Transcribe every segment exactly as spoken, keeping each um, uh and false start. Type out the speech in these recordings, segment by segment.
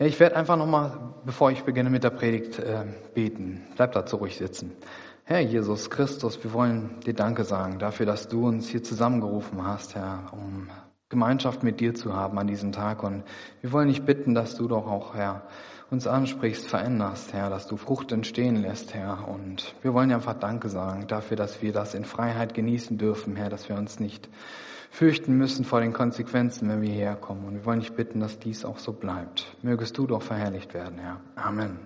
Ja, ich werde einfach nochmal, bevor ich beginne mit der Predigt, äh, beten. Bleib dazu ruhig sitzen. Herr Jesus Christus, wir wollen dir Danke sagen dafür, dass du uns hier zusammengerufen hast, Herr, um Gemeinschaft mit dir zu haben an diesem Tag. Und wir wollen dich bitten, dass du doch auch, Herr, uns ansprichst, veränderst, Herr, dass du Frucht entstehen lässt, Herr. Und wir wollen dir einfach Danke sagen dafür, dass wir das in Freiheit genießen dürfen, Herr, dass wir uns nicht fürchten müssen vor den Konsequenzen, wenn wir hierher kommen. Und wir wollen dich bitten, dass dies auch so bleibt. Mögest du doch verherrlicht werden, Herr. Amen.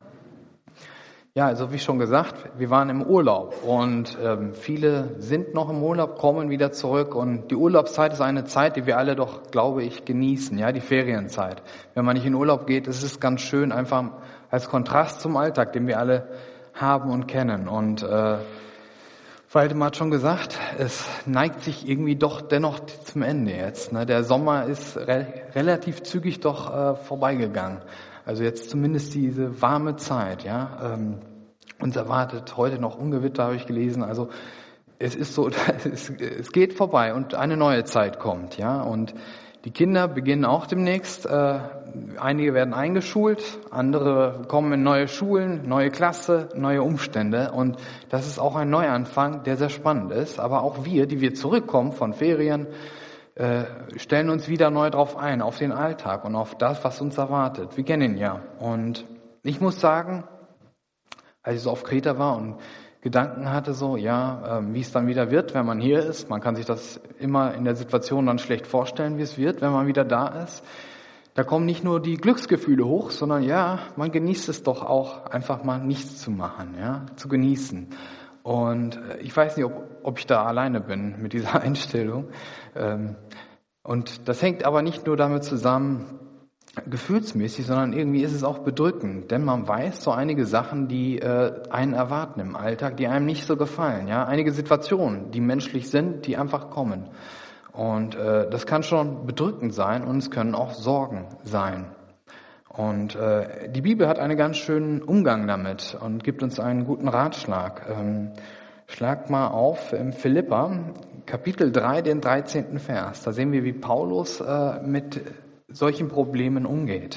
Ja, also wie schon gesagt, wir waren im Urlaub und ähm, viele sind noch im Urlaub, kommen wieder zurück und die Urlaubszeit ist eine Zeit, die wir alle doch, glaube ich, genießen, ja, die Ferienzeit. Wenn man nicht in Urlaub geht, ist es ganz schön, einfach als Kontrast zum Alltag, den wir alle haben und kennen. Und äh, Waldemar hat schon gesagt, es neigt sich irgendwie doch dennoch zum Ende jetzt. Ne? Der Sommer ist re- relativ zügig doch äh, vorbeigegangen. Also jetzt zumindest diese warme Zeit, ja. Ähm, uns erwartet heute noch Ungewitter, habe ich gelesen. Also es ist so, es, es geht vorbei und eine neue Zeit kommt, ja. Und die Kinder beginnen auch demnächst. Äh, einige werden eingeschult, andere kommen in neue Schulen, neue Klasse, neue Umstände. Und das ist auch ein Neuanfang, der sehr spannend ist. Aber auch wir, die wir zurückkommen von Ferien, äh, stellen uns wieder neu drauf ein, auf den Alltag und auf das, was uns erwartet. Wir kennen ihn ja. Und ich muss sagen, als ich so auf Kreta war und Gedanken hatte, so, ja, äh, wie es dann wieder wird, wenn man hier ist. Man kann sich das immer in der Situation dann schlecht vorstellen, wie es wird, wenn man wieder da ist. Da kommen nicht nur die Glücksgefühle hoch, sondern ja, man genießt es doch auch, einfach mal nichts zu machen, ja, zu genießen. Und ich weiß nicht, ob, ob ich da alleine bin mit dieser Einstellung. Und das hängt aber nicht nur damit zusammen, gefühlsmäßig, sondern irgendwie ist es auch bedrückend. Denn man weiß so einige Sachen, die einen erwarten im Alltag, die einem nicht so gefallen. Ja, einige Situationen, die menschlich sind, die einfach kommen. Und das kann schon bedrückend sein und es können auch Sorgen sein. Und äh, die Bibel hat einen ganz schönen Umgang damit und gibt uns einen guten Ratschlag. Ähm, schlag mal auf im Philipper, Kapitel drei, den dreizehnten Vers. Da sehen wir, wie Paulus äh, mit solchen Problemen umgeht.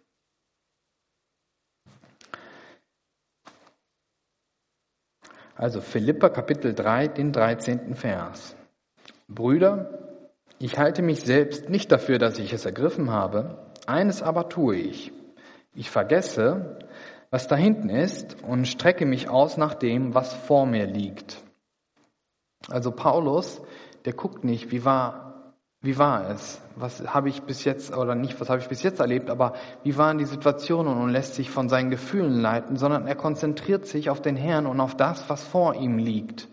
Also Philipper, Kapitel drei, den dreizehnten Vers. Brüder, ich halte mich selbst nicht dafür, dass ich es ergriffen habe. Eines aber tue ich. Ich vergesse, was da hinten ist und strecke mich aus nach dem, was vor mir liegt. Also Paulus, der guckt nicht, wie war, wie war es? Was habe ich bis jetzt, oder nicht, was habe ich bis jetzt erlebt, aber wie waren die Situationen und lässt sich von seinen Gefühlen leiten, sondern er konzentriert sich auf den Herrn und auf das, was vor ihm liegt.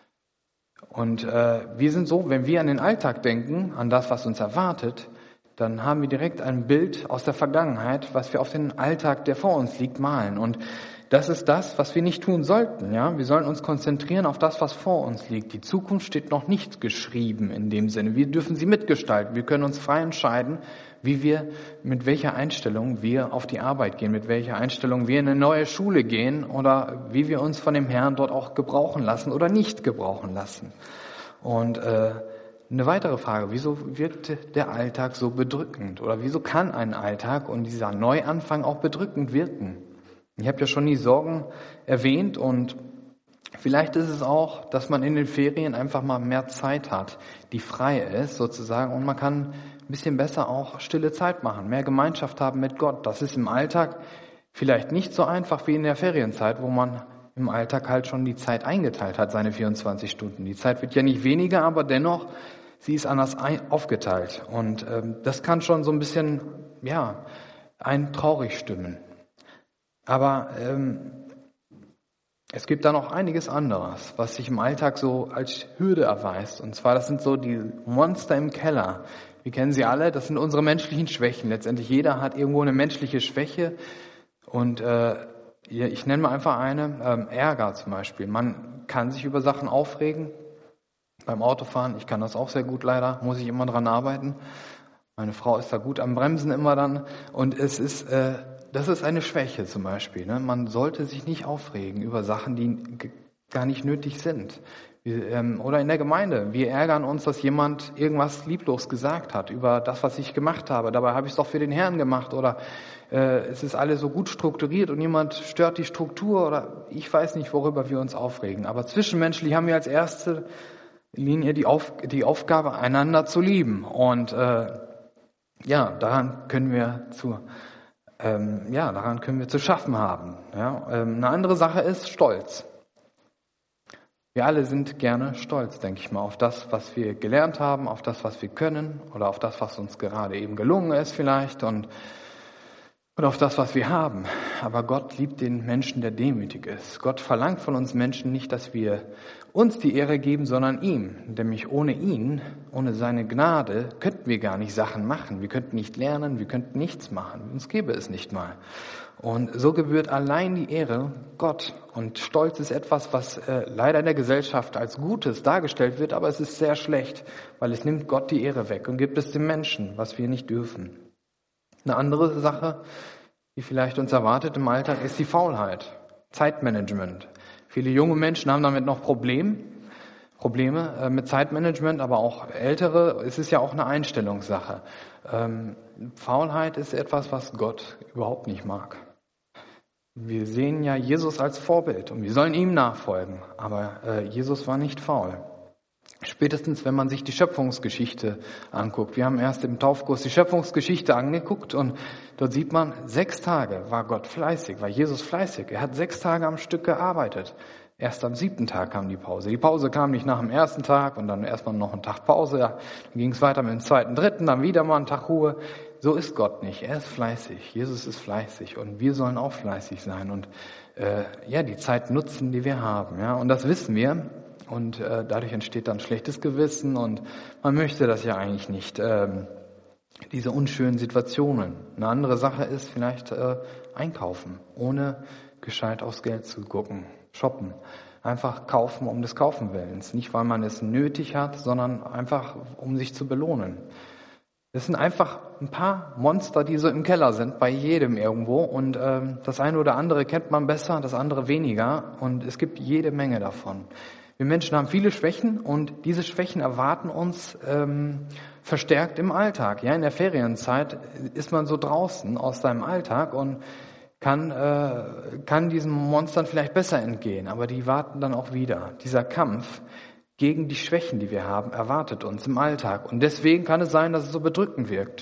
Und äh, wir sind so, wenn wir an den Alltag denken, an das, was uns erwartet, dann haben wir direkt ein Bild aus der Vergangenheit, was wir auf den Alltag, der vor uns liegt, malen. Und das ist das, was wir nicht tun sollten. Ja, wir sollen uns konzentrieren auf das, was vor uns liegt. Die Zukunft steht noch nicht geschrieben in dem Sinne. Wir dürfen sie mitgestalten. Wir können uns frei entscheiden, wie wir, mit welcher Einstellung wir auf die Arbeit gehen, mit welcher Einstellung wir in eine neue Schule gehen oder wie wir uns von dem Herrn dort auch gebrauchen lassen oder nicht gebrauchen lassen. Und äh, Eine weitere Frage, wieso wirkt der Alltag so bedrückend? Oder wieso kann ein Alltag und dieser Neuanfang auch bedrückend wirken? Ich habe ja schon die Sorgen erwähnt und vielleicht ist es auch, dass man in den Ferien einfach mal mehr Zeit hat, die frei ist sozusagen und man kann ein bisschen besser auch stille Zeit machen, mehr Gemeinschaft haben mit Gott. Das ist im Alltag vielleicht nicht so einfach wie in der Ferienzeit, wo man im Alltag halt schon die Zeit eingeteilt hat, seine vierundzwanzig Stunden. Die Zeit wird ja nicht weniger, aber dennoch, sie ist anders ein, aufgeteilt. Und ähm, das kann schon so ein bisschen, ja, einen traurig stimmen. Aber ähm, es gibt da noch einiges anderes, was sich im Alltag so als Hürde erweist. Und zwar, das sind so die Monster im Keller. Wir kennen sie alle, das sind unsere menschlichen Schwächen. Letztendlich jeder hat irgendwo eine menschliche Schwäche. Und äh, ich nenne mal einfach eine, ähm, Ärger zum Beispiel. Man kann sich über Sachen aufregen. Beim Autofahren, ich kann das auch sehr gut leider, muss ich immer dran arbeiten. Meine Frau ist da gut am Bremsen immer dann. Und es ist, äh, das ist eine Schwäche zum Beispiel. Ne? Man sollte sich nicht aufregen über Sachen, die gar nicht nötig sind. Wir, ähm, oder in der Gemeinde. Wir ärgern uns, dass jemand irgendwas lieblos gesagt hat über das, was ich gemacht habe. Dabei habe ich es doch für den Herrn gemacht. Oder äh, es ist alles so gut strukturiert und jemand stört die Struktur. Oder ich weiß nicht, worüber wir uns aufregen. Aber zwischenmenschlich haben wir als erste Linie die, Auf, die Aufgabe, einander zu lieben. Und äh, ja, daran können wir zu ähm, ja, daran können wir zu schaffen haben. Ja, ähm, eine andere Sache ist Stolz. Wir alle sind gerne stolz, denke ich mal, auf das, was wir gelernt haben, auf das, was wir können oder auf das, was uns gerade eben gelungen ist vielleicht und oder auf das, was wir haben. Aber Gott liebt den Menschen, der demütig ist. Gott verlangt von uns Menschen nicht, dass wir uns die Ehre geben, sondern ihm. Nämlich ohne ihn, ohne seine Gnade, könnten wir gar nicht Sachen machen. Wir könnten nicht lernen, wir könnten nichts machen. Uns gäbe es nicht mal. Und so gebührt allein die Ehre Gott. Und Stolz ist etwas, was äh, leider in der Gesellschaft als Gutes dargestellt wird, aber es ist sehr schlecht, weil es nimmt Gott die Ehre weg und gibt es dem Menschen, was wir nicht dürfen. Eine andere Sache, die vielleicht uns erwartet im Alltag, ist die Faulheit, Zeitmanagement. Viele junge Menschen haben damit noch Problem, Probleme äh, mit Zeitmanagement, aber auch ältere. Es ist ja auch eine Einstellungssache. Ähm, Faulheit ist etwas, was Gott überhaupt nicht mag. Wir sehen ja Jesus als Vorbild und wir sollen ihm nachfolgen, aber äh, Jesus war nicht faul. Spätestens, wenn man sich die Schöpfungsgeschichte anguckt. Wir haben erst im Taufkurs die Schöpfungsgeschichte angeguckt und dort sieht man, sechs Tage war Gott fleißig, war Jesus fleißig. Er hat sechs Tage am Stück gearbeitet. Erst am siebten Tag kam die Pause. Die Pause kam nicht nach dem ersten Tag und dann erstmal noch einen Tag Pause. Dann ging es weiter mit dem zweiten, dritten, dann wieder mal einen Tag Ruhe. So ist Gott nicht. Er ist fleißig. Jesus ist fleißig und wir sollen auch fleißig sein und äh, ja die Zeit nutzen, die wir haben. Ja, und das wissen wir. Und äh, dadurch entsteht dann schlechtes Gewissen und man möchte das ja eigentlich nicht, ähm, diese unschönen Situationen. Eine andere Sache ist vielleicht äh, einkaufen, ohne gescheit aufs Geld zu gucken, shoppen. Einfach kaufen um des Kaufen Willens. Nicht, weil man es nötig hat, sondern einfach, um sich zu belohnen. Das sind einfach ein paar Monster, die so im Keller sind, bei jedem irgendwo. Und ähm, das eine oder andere kennt man besser, das andere weniger. Und es gibt jede Menge davon. Wir Menschen haben viele Schwächen und diese Schwächen erwarten uns ähm, verstärkt im Alltag. Ja, in der Ferienzeit ist man so draußen aus seinem Alltag und kann äh, kann diesen Monstern vielleicht besser entgehen, aber die warten dann auch wieder. Dieser Kampf gegen die Schwächen, die wir haben, erwartet uns im Alltag und deswegen kann es sein, dass es so bedrückend wirkt.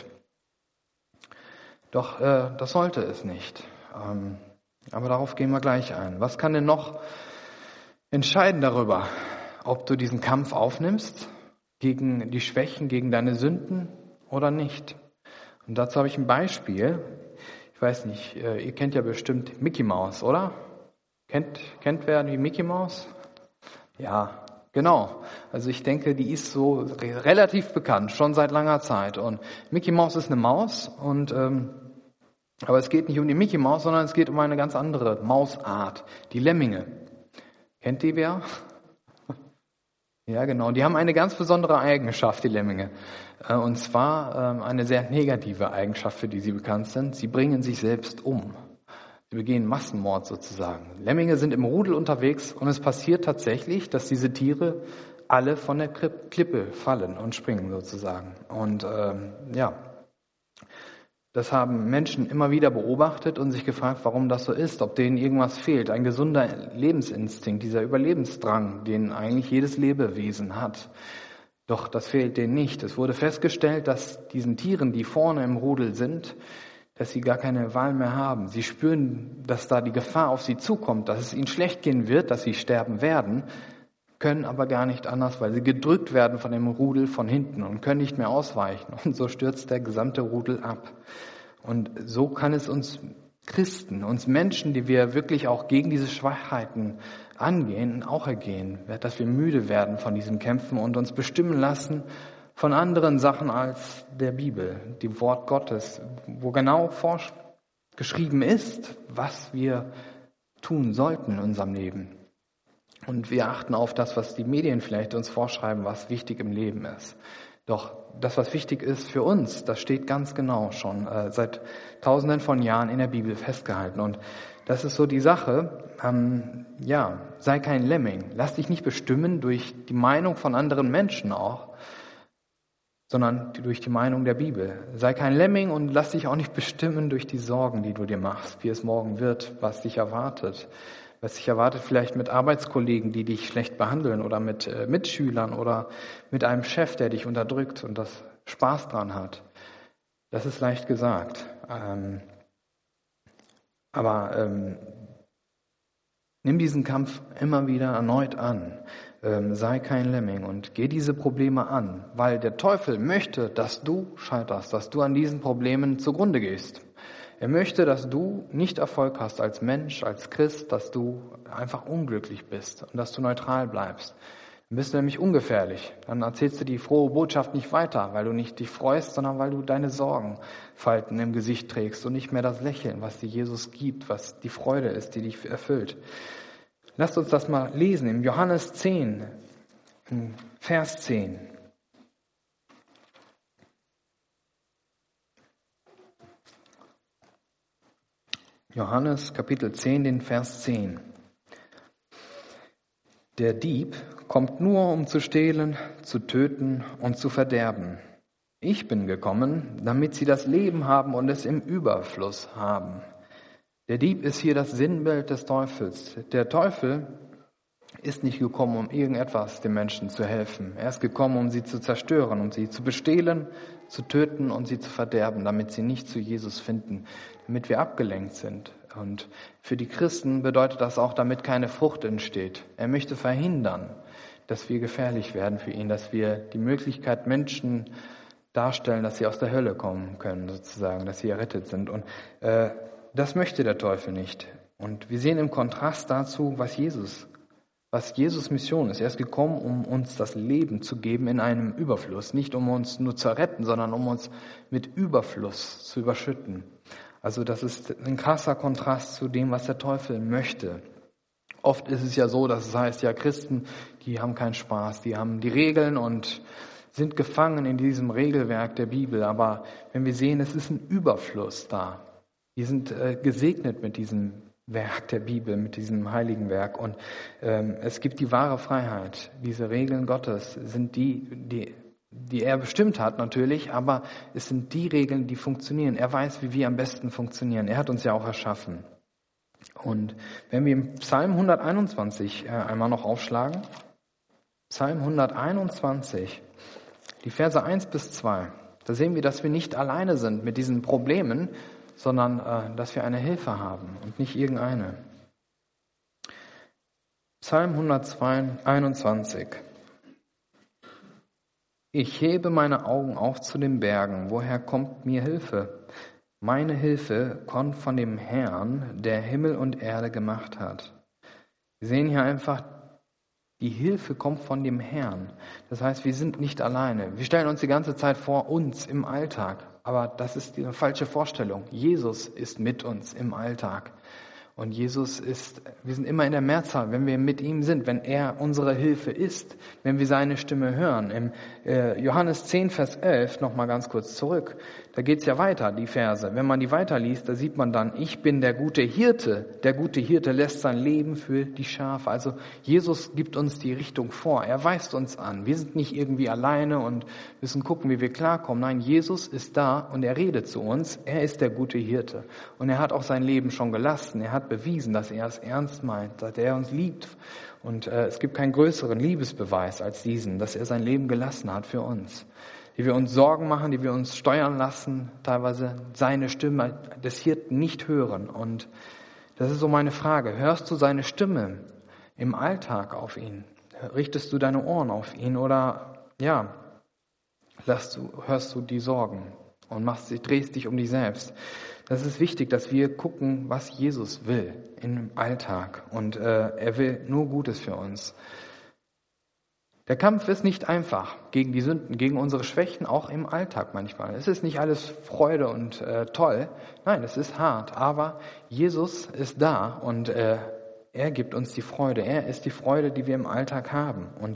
Doch äh, das sollte es nicht. Ähm, aber darauf gehen wir gleich ein. Was kann denn noch entscheiden darüber, ob du diesen Kampf aufnimmst gegen die Schwächen, gegen deine Sünden oder nicht. Und dazu habe ich ein Beispiel. Ich weiß nicht, ihr kennt ja bestimmt Mickey Mouse, oder? Kennt, kennt wer die Mickey Mouse? Ja, genau. Also ich denke, die ist so relativ bekannt, schon seit langer Zeit. Und Mickey Mouse ist eine Maus und ähm, aber es geht nicht um die Mickey Mouse, sondern es geht um eine ganz andere Mausart, die Lemminge. Kennt die wer? Ja, genau. Die haben eine ganz besondere Eigenschaft, die Lemminge. Und zwar eine sehr negative Eigenschaft, für die sie bekannt sind. Sie bringen sich selbst um. Sie begehen Massenmord sozusagen. Lemminge sind im Rudel unterwegs und es passiert tatsächlich, dass diese Tiere alle von der Klippe fallen und springen sozusagen. Und ähm, ja, das haben Menschen immer wieder beobachtet und sich gefragt, warum das so ist, ob denen irgendwas fehlt. Ein gesunder Lebensinstinkt, dieser Überlebensdrang, den eigentlich jedes Lebewesen hat. Doch das fehlt denen nicht. Es wurde festgestellt, dass diesen Tieren, die vorne im Rudel sind, dass sie gar keine Wahl mehr haben. Sie spüren, dass da die Gefahr auf sie zukommt, dass es ihnen schlecht gehen wird, dass sie sterben werden, können aber gar nicht anders, weil sie gedrückt werden von dem Rudel von hinten und können nicht mehr ausweichen. Und so stürzt der gesamte Rudel ab. Und so kann es uns Christen, uns Menschen, die wir wirklich auch gegen diese Schwachheiten angehen, auch ergehen, dass wir müde werden von diesen Kämpfen und uns bestimmen lassen von anderen Sachen als der Bibel, dem Wort Gottes, wo genau geschrieben ist, was wir tun sollten in unserem Leben. Und wir achten auf das, was die Medien vielleicht uns vorschreiben, was wichtig im Leben ist. Doch das, was wichtig ist für uns, das steht ganz genau schon äh, seit Tausenden von Jahren in der Bibel festgehalten. Und das ist so die Sache, ähm, ja, sei kein Lemming. Lass dich nicht bestimmen durch die Meinung von anderen Menschen auch, sondern durch die Meinung der Bibel. Sei kein Lemming und lass dich auch nicht bestimmen durch die Sorgen, die du dir machst, wie es morgen wird, was dich erwartet. Was dich erwartet vielleicht mit Arbeitskollegen, die dich schlecht behandeln oder mit äh, Mitschülern oder mit einem Chef, der dich unterdrückt und das Spaß dran hat. Das ist leicht gesagt. Ähm, aber ähm, nimm diesen Kampf immer wieder erneut an. Ähm, sei kein Lemming und geh diese Probleme an, weil der Teufel möchte, dass du scheiterst, dass du an diesen Problemen zugrunde gehst. Er möchte, dass du nicht Erfolg hast als Mensch, als Christ, dass du einfach unglücklich bist und dass du neutral bleibst. Dann bist du nämlich ungefährlich. Dann erzählst du die frohe Botschaft nicht weiter, weil du nicht dich freust, sondern weil du deine Sorgenfalten im Gesicht trägst und nicht mehr das Lächeln, was dir Jesus gibt, was die Freude ist, die dich erfüllt. Lasst uns das mal lesen im Johannes zehn, Vers zehn. Johannes Kapitel zehn, den Vers zehn. Der Dieb kommt nur, um zu stehlen, zu töten und zu verderben. Ich bin gekommen, damit sie das Leben haben und es im Überfluss haben. Der Dieb ist hier das Sinnbild des Teufels. Der Teufel ist nicht gekommen, um irgendetwas den Menschen zu helfen. Er ist gekommen, um sie zu zerstören, um sie zu bestehlen, zu töten und sie zu verderben, damit sie nicht zu Jesus finden, damit wir abgelenkt sind. Und für die Christen bedeutet das auch, damit keine Frucht entsteht. Er möchte verhindern, dass wir gefährlich werden für ihn, dass wir die Möglichkeit Menschen darstellen, dass sie aus der Hölle kommen können, sozusagen, dass sie errettet sind. Und äh, das möchte der Teufel nicht. Und wir sehen im Kontrast dazu, was Jesus Was Jesus Mission ist. Er ist gekommen, um uns das Leben zu geben in einem Überfluss. Nicht um uns nur zu retten, sondern um uns mit Überfluss zu überschütten. Also das ist ein krasser Kontrast zu dem, was der Teufel möchte. Oft ist es ja so, dass es heißt, ja, Christen, die haben keinen Spaß, die haben die Regeln und sind gefangen in diesem Regelwerk der Bibel. Aber wenn wir sehen, es ist ein Überfluss da. Wir sind äh, gesegnet mit diesem Werk der Bibel, mit diesem heiligen Werk. Und ähm, es gibt die wahre Freiheit. Diese Regeln Gottes sind die, die, die er bestimmt hat natürlich, aber es sind die Regeln, die funktionieren. Er weiß, wie wir am besten funktionieren. Er hat uns ja auch erschaffen. Und wenn wir im Psalm hunderteinundzwanzig äh, einmal noch aufschlagen, Psalm hunderteinundzwanzig, die Verse eins bis zwei, da sehen wir, dass wir nicht alleine sind mit diesen Problemen, sondern äh, dass wir eine Hilfe haben und nicht irgendeine. Psalm hunderteinundzwanzig. Ich hebe meine Augen auf zu den Bergen. Woher kommt mir Hilfe? Meine Hilfe kommt von dem Herrn, der Himmel und Erde gemacht hat. Wir sehen hier einfach, die Hilfe kommt von dem Herrn. Das heißt, wir sind nicht alleine. Wir stellen uns die ganze Zeit vor uns im Alltag. Aber das ist eine falsche Vorstellung. Jesus ist mit uns im Alltag. Und Jesus ist, wir sind immer in der Mehrzahl, wenn wir mit ihm sind, wenn er unsere Hilfe ist, wenn wir seine Stimme hören. Im äh, Johannes zehn, Vers elf, nochmal ganz kurz zurück, da geht's ja weiter, die Verse. Wenn man die weiterliest, da sieht man dann, ich bin der gute Hirte. Der gute Hirte lässt sein Leben für die Schafe. Also Jesus gibt uns die Richtung vor. Er weist uns an. Wir sind nicht irgendwie alleine und müssen gucken, wie wir klarkommen. Nein, Jesus ist da und er redet zu uns. Er ist der gute Hirte. Und er hat auch sein Leben schon gelassen. Er hat bewiesen, dass er es ernst meint, dass er uns liebt. Und äh, es gibt keinen größeren Liebesbeweis als diesen, dass er sein Leben gelassen hat für uns. Die wir uns Sorgen machen, die wir uns steuern lassen, teilweise seine Stimme des Hirten nicht hören. Und das ist so meine Frage. Hörst du seine Stimme im Alltag auf ihn? Richtest du deine Ohren auf ihn oder ja, lässt du, hörst du die Sorgen und machst, drehst dich um dich selbst? Das ist wichtig, dass wir gucken, was Jesus will im Alltag. Und äh, er will nur Gutes für uns. Der Kampf ist nicht einfach gegen die Sünden, gegen unsere Schwächen, auch im Alltag manchmal. Es ist nicht alles Freude und äh, toll. Nein, es ist hart. Aber Jesus ist da und äh, er gibt uns die Freude. Er ist die Freude, die wir im Alltag haben. Und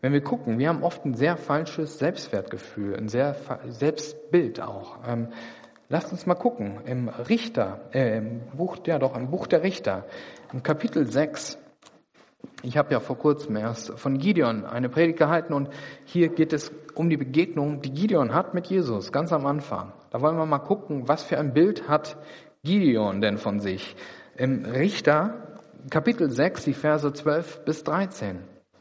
Wenn wir gucken, wir haben oft ein sehr falsches Selbstwertgefühl, ein sehr fa- Selbstbild auch. Ähm, lasst uns mal gucken, im Richter, äh, im Buch, ja doch, im Buch der Richter, im Kapitel sechs. Ich habe ja vor kurzem erst von Gideon eine Predigt gehalten und hier geht es um die Begegnung, die Gideon hat mit Jesus, ganz am Anfang. Da wollen wir mal gucken, was für ein Bild hat Gideon denn von sich. Im Richter, Kapitel sechs, die Verse zwölf bis dreizehn.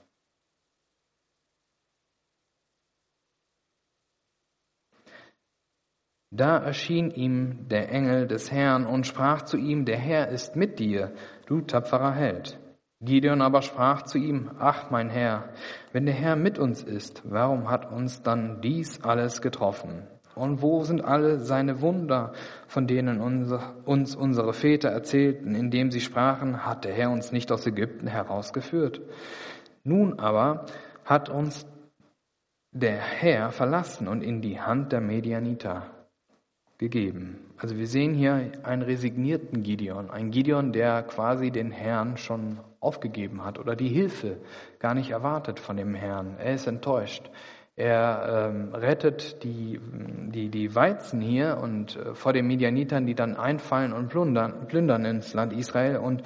Da erschien ihm der Engel des Herrn und sprach zu ihm, der Herr ist mit dir, du tapferer Held. Gideon aber sprach zu ihm, ach mein Herr, wenn der Herr mit uns ist, warum hat uns dann dies alles getroffen? Und wo sind alle seine Wunder, von denen unser, uns unsere Väter erzählten, indem sie sprachen, hat der Herr uns nicht aus Ägypten herausgeführt? Nun aber hat uns der Herr verlassen und in die Hand der Medianiter gegeben. Also wir sehen hier einen resignierten Gideon, einen Gideon, der quasi den Herrn schon aufgegeben hat oder die Hilfe gar nicht erwartet von dem Herrn. Er ist enttäuscht. Er ähm, rettet die, die, die Weizen hier und äh, vor den Medianitern, die dann einfallen und plündern, plündern ins Land Israel, und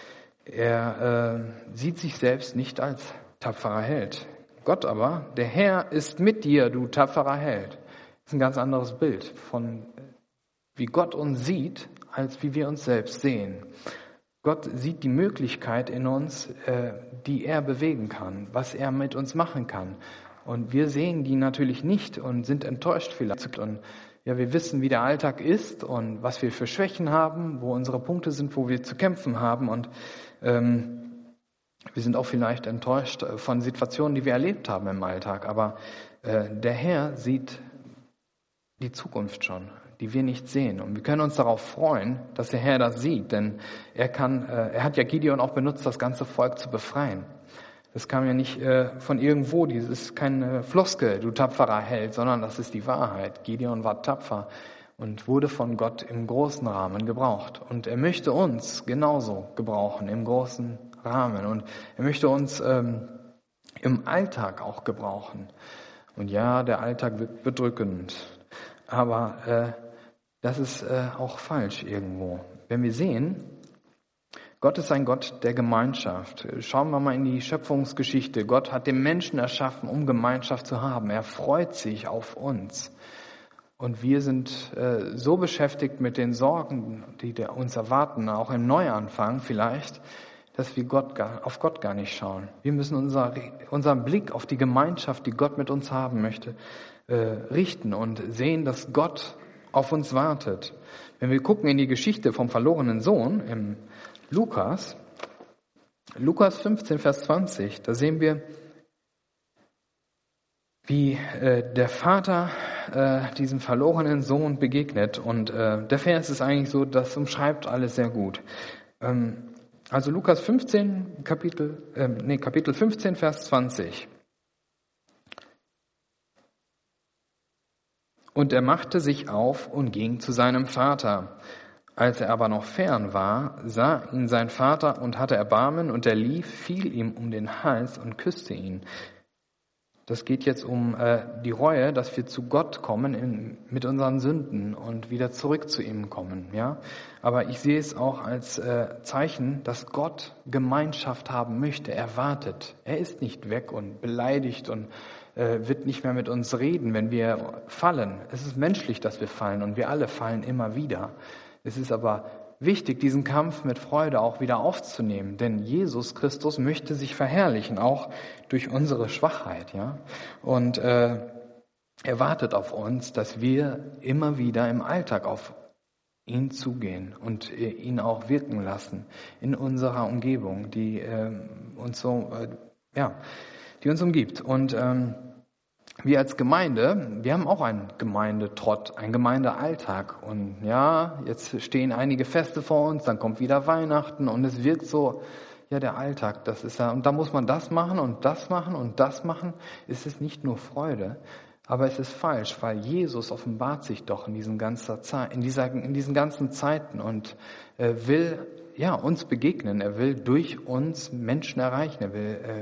er äh, sieht sich selbst nicht als tapferer Held. Gott aber, der Herr ist mit dir, du tapferer Held. Das ist ein ganz anderes Bild von wie Gott uns sieht, als wie wir uns selbst sehen. Gott sieht die Möglichkeit in uns, äh, die er bewegen kann, was er mit uns machen kann. Und wir sehen die natürlich nicht und sind enttäuscht vielleicht. Und ja, wir wissen, wie der Alltag ist und was wir für Schwächen haben, wo unsere Punkte sind, wo wir zu kämpfen haben. Und ähm, wir sind auch vielleicht enttäuscht von Situationen, die wir erlebt haben im Alltag. Aber äh, der Herr sieht die Zukunft schon, die wir nicht sehen. Und wir können uns darauf freuen, dass der Herr das sieht, denn er kann, äh, er hat ja Gideon auch benutzt, das ganze Volk zu befreien. Das kam ja nicht äh, von irgendwo, das ist keine Floskel, du tapferer Held, sondern das ist die Wahrheit. Gideon war tapfer und wurde von Gott im großen Rahmen gebraucht. Und er möchte uns genauso gebrauchen, im großen Rahmen. Und er möchte uns ähm, im Alltag auch gebrauchen. Und ja, der Alltag wird bedrückend. Aber äh, das ist äh, auch falsch irgendwo. Wenn wir sehen, Gott ist ein Gott der Gemeinschaft. Schauen wir mal in die Schöpfungsgeschichte. Gott hat den Menschen erschaffen, um Gemeinschaft zu haben. Er freut sich auf uns. Und wir sind äh, so beschäftigt mit den Sorgen, die uns erwarten, auch im Neuanfang vielleicht, dass wir Gott gar, auf Gott gar nicht schauen. Wir müssen unser, unseren Blick auf die Gemeinschaft, die Gott mit uns haben möchte, äh, richten und sehen, dass Gott auf uns wartet. Wenn wir gucken in die Geschichte vom verlorenen Sohn im Lukas, Lukas fünfzehn, Vers zwanzig, da sehen wir, wie äh, der Vater äh, diesem verlorenen Sohn begegnet. Und äh, der Vers ist eigentlich so, das umschreibt alles sehr gut. Ähm, also Lukas fünfzehn, Kapitel, äh, nee, Kapitel fünfzehn, Vers zwanzig. Und er machte sich auf und ging zu seinem Vater. Als er aber noch fern war, sah ihn sein Vater und hatte Erbarmen, und er lief, fiel ihm um den Hals und küsste ihn. Das geht jetzt um äh, die Reue, dass wir zu Gott kommen in, mit unseren Sünden und wieder zurück zu ihm kommen. Ja, aber ich sehe es auch als äh, Zeichen, dass Gott Gemeinschaft haben möchte. Er wartet. Er ist nicht weg und beleidigt und äh, wird nicht mehr mit uns reden, wenn wir fallen. Es ist menschlich, dass wir fallen, und wir alle fallen immer wieder. Es ist aber wichtig, diesen Kampf mit Freude auch wieder aufzunehmen, denn Jesus Christus möchte sich verherrlichen, auch durch unsere Schwachheit, ja. Und äh, er wartet auf uns, dass wir immer wieder im Alltag auf ihn zugehen und äh, ihn auch wirken lassen in unserer Umgebung, die äh, uns so, äh, ja, die uns umgibt. Und ähm, wir als Gemeinde, wir haben auch einen Gemeindetrott, einen Gemeindealltag. Und ja, jetzt stehen einige Feste vor uns, dann kommt wieder Weihnachten und es wirkt so, ja, der Alltag, das ist ja, und da muss man das machen und das machen und das machen. Es ist nicht nur Freude, aber es ist falsch, weil Jesus offenbart sich doch in diesen ganzen Zeit, in dieser, in diesen ganzen Zeiten und äh, will, ja, uns begegnen. Er will durch uns Menschen erreichen. Er will äh,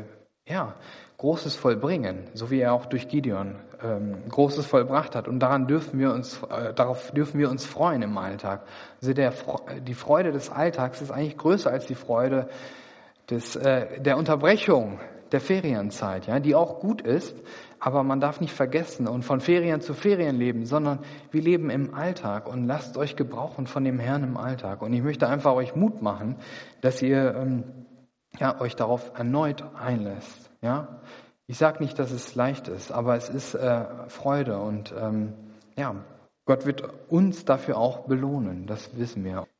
ja, Großes vollbringen, so wie er auch durch Gideon ähm, Großes vollbracht hat. Und daran dürfen wir uns, äh, darauf dürfen wir uns freuen im Alltag. Also der, die Freude des Alltags ist eigentlich größer als die Freude des, äh, der Unterbrechung der Ferienzeit, ja, die auch gut ist. Aber man darf nicht vergessen und von Ferien zu Ferien leben, sondern wir leben im Alltag und lasst euch gebrauchen von dem Herrn im Alltag. Und ich möchte einfach euch Mut machen, dass ihr ähm, ja, euch darauf erneut einlässt. Ja, ich sage nicht, dass es leicht ist, aber es ist äh, Freude und ähm, ja, Gott wird uns dafür auch belohnen. Das wissen wir.